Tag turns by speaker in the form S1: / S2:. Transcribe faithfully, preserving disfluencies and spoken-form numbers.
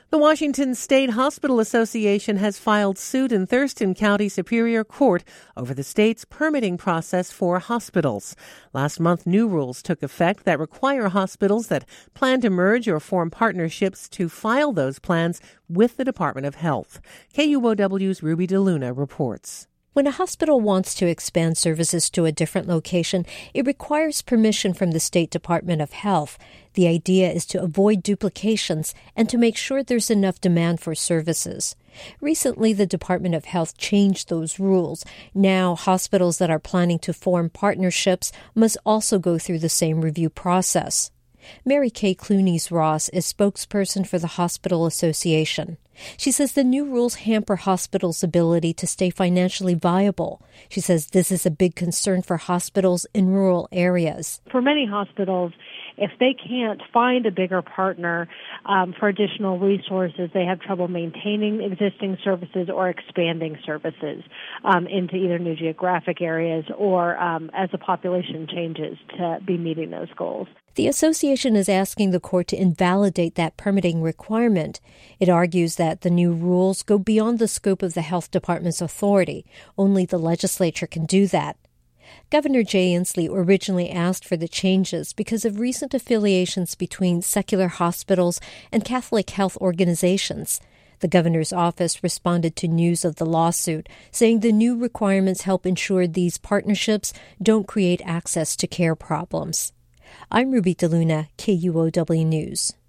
S1: The Washington State Hospital Association has filed suit in Thurston County Superior Court over the state's permitting process for hospitals. Last month, new rules took effect that require hospitals that plan to merge or form partnerships to file those plans with the Department of Health. K U O W's Ruby DeLuna reports.
S2: When a hospital wants to expand services to a different location, it requires permission from the State Department of Health. The idea is to avoid duplications and to make sure there's enough demand for services. Recently, the Department of Health changed those rules. Now, hospitals that are planning to form partnerships must also go through the same review process. Mary Kay Clunies-Ross is spokesperson for the Hospital Association. She says the new rules hamper hospitals' ability to stay financially viable. She says this is a big concern for hospitals in rural areas.
S3: For many hospitals, if they can't find a bigger partner um, for additional resources, they have trouble maintaining existing services or expanding services um, into either new geographic areas or um, as the population changes to be meeting those goals.
S2: The association is asking the court to invalidate that permitting requirement. It argues that the new rules go beyond the scope of the health department's authority. Only the legislature can do that. Governor Jay Inslee originally asked for the changes because of recent affiliations between secular hospitals and Catholic health organizations. The governor's office responded to news of the lawsuit, saying the new requirements help ensure these partnerships don't create access to care problems. I'm Ruby DeLuna, K U O W News.